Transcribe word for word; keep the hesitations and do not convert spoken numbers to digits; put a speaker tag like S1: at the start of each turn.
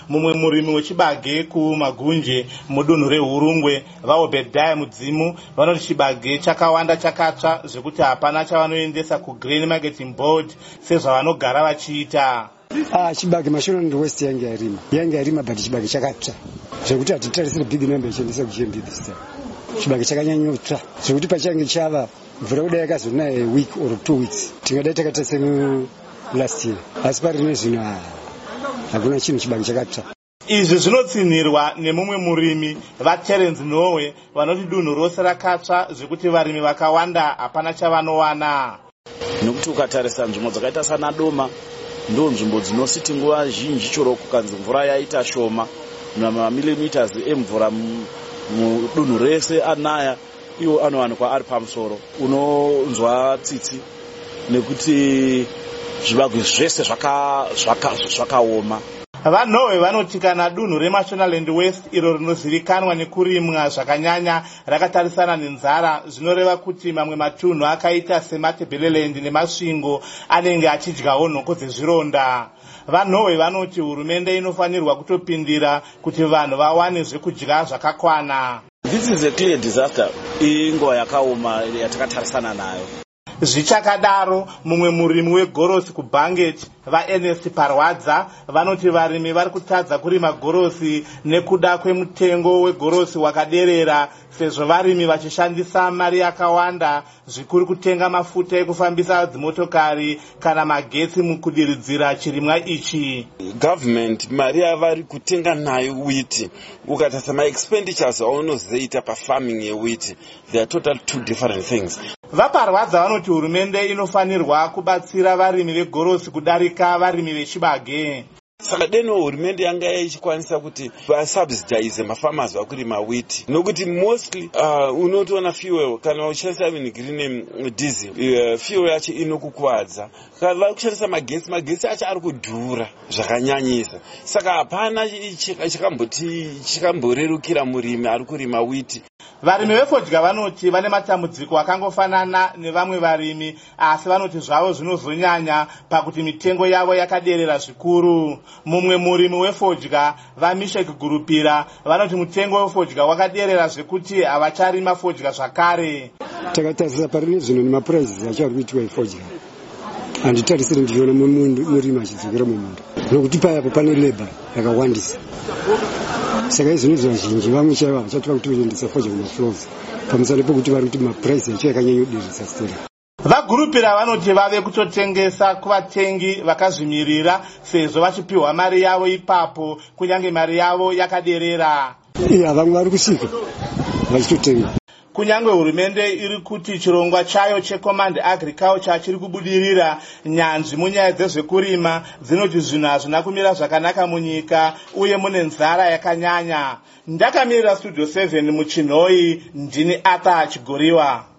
S1: mumwe murimi wechibage kumagunje mudunhu reHurungwe vaObedhaya Mudzimu vanoti chibage chakawanda chakatsva zvekuti hapana chavanoendesa kuGrain Marketing Board sezvavanogara vachiita.
S2: Ah, chibage Mashonaland West yange yarima yange yarima but chibage chakatsva zvekuti hatitarisire big number ichiendesa kuchimbi this time. Chibage chakanyanyotsva zvekuti pachange chava mvura kudai yakazonaya a week or two weeks tingadai takaita semu last year, asi parino zvino hakuna chinhu chibage chakatsva.
S1: Izvi zvinotsinhirwa nemumwe murimi vaTerence Nowe vanoti dunhu rose rakatsva zvekuti varimi vakawanda hapana chavanowana.
S3: Nokuti ukatarisa nzvimbo dzakaita sana Doma ndo nzvimbo dzinositi nguva zhinji chero kukanzi mvura yaita shoma namamillimeters emvura mudunhu rese anaya iwo anowanikwa ari pamusoro. Unonzwa tsitsi nekuti zvibagwe zvese zvakaoma.
S1: VaNowe vanoti kana dunhu reMashonaland West iro rinozivikanwa nekurimwa zvakanyanya rakatarisana nenzara, zvinoreva kuti mamwe matunhu akaita seMatabeleland neMasvingo anenge achidyawo nhoko dzezvironda. VaNowe vanoti hurumende inofanirwa kutopindira kuti vanhu vawane zvekudya zvakakwana.
S3: This is a clear disaster inguva yakaoma yatakatarisana nayo.
S1: Zvichakadaro mumwe murimi wegorosi kuBanget vaErnest Parwadza vanoti varimi vari kutadza kurima gorosi nekuda kwemutengo wegorosi wakaderera, sezvo varimi vachishandisa mari yakawanda zvikuru kutenga mafuta ekufambisa dzimotokari kana magetsi mukudiridzira chirimwa ichi.
S4: Government mari yavari kutenga nayo wheat ukatarisa maexpenditures aunozoita pafarming yewheat, they are total two different things.
S1: VaParwadza vanoti hurumende inofanirwa kubatsira varimi vegorosi kudarika varimi vechibage.
S4: Saka deno hurumende yanga ichikwanisa kuti vasubsidize mafarmers vakurima wheat, nokuti mostly uh, unotoona fuel kana uchishandisa even green diesel uh, fuel yacho inokukwadza. Kana vari kushandisa magetsi, magetsi acho ari kudhura zvakanyanyisa, saka hapana chikamboti chikamborerukira murimi ari kurima wheat.
S1: Varimi vefodya vanoti vane matambudziko akangofanana nevamwe varimi, asi vanoti zvavo zvinozonyanya pakuti mitengo yavo yakaderera zvikuru. Mumwe murimi wefodya vaMishek Gurupira vanoti mutengo wefodya wakaderera zvekuti havacharima fodya zvakare.
S2: Takatarisa parino zvino nemapuraizi achari kuitwa efodya handitarisiri ndichiona murimi achidzokera mumunda, nokuti payapo pane labor yakawandisa. Saka izvinozva zhinji vamwe chaiva vachatwa kuti vaendesa fodya kumafloors pamusana pekuti vari kuti mapuraizi yacho yakanyanyoderesa stori.
S1: VaGurupira vanoti vave kutotengesa kuvatengi vakazvimirira sezvo vachipiwa mari yavo ipapo kunyange mari yavo yakaderera.
S2: Iya, vamwe vari kusvika vachitotenga.
S1: Kunyange hurumende iri kuti chirongwa chayo cheCommand Agriculture chiri kubudirira, nyanzvi munyaya dzezvekurima dzinoti zvinhu hazvina kumira zvakanaka munyika uye mune nzara yakanyanya. Ndakamirira Studio seven muChinhoi, ndini Arthur Chigoriwa.